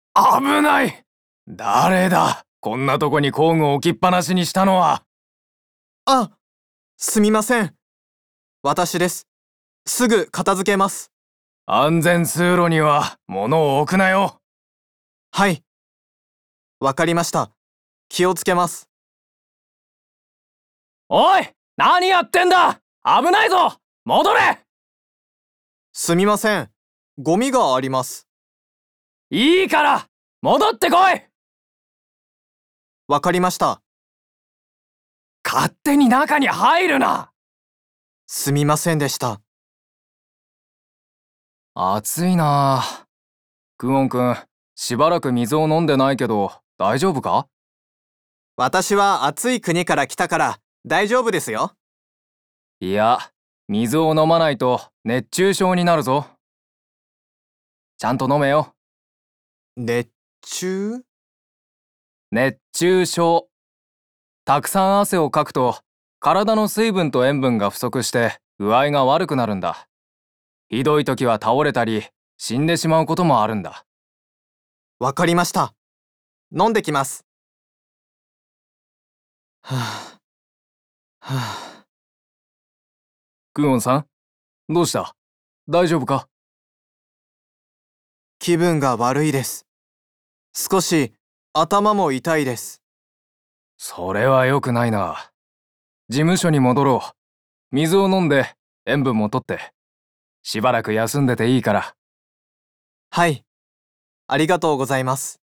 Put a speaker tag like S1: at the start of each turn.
S1: 危ない。誰だ、こんなとこに工具を置きっぱなしにしたのは。
S2: あ、すみません。私です。すぐ片付けます。
S1: 安全通路には物を置くなよ。
S2: はい。わかりました。気をつけます。
S1: おい、何やってんだ。危ないぞ。戻れ。
S2: すみません。ゴミがあります。
S1: いいから、戻ってこい。
S2: わかりました。
S1: 勝手に中に入るな。
S2: すみませんでした。
S1: 暑いなあ。クオンくん、しばらく水を飲んでないけど、大丈夫か？
S2: 私は暑い国から来たから大丈夫ですよ。
S1: いや、水を飲まないと熱中症になるぞ。ちゃんと飲めよ。
S2: 熱中？
S1: 熱中症。たくさん汗をかくと、体の水分と塩分が不足して具合が悪くなるんだ。ひどい時は倒れたり、死んでしまうこともあるんだ。
S2: わかりました。飲んできます。はあ、はあ。
S1: クオンさん、どうした？大丈夫か？
S2: 気分が悪いです。少し頭も痛いです。
S1: それは良くないな。事務所に戻ろう。水を飲んで塩分も取って。しばらく休んでていいから。
S2: はい。ありがとうございます。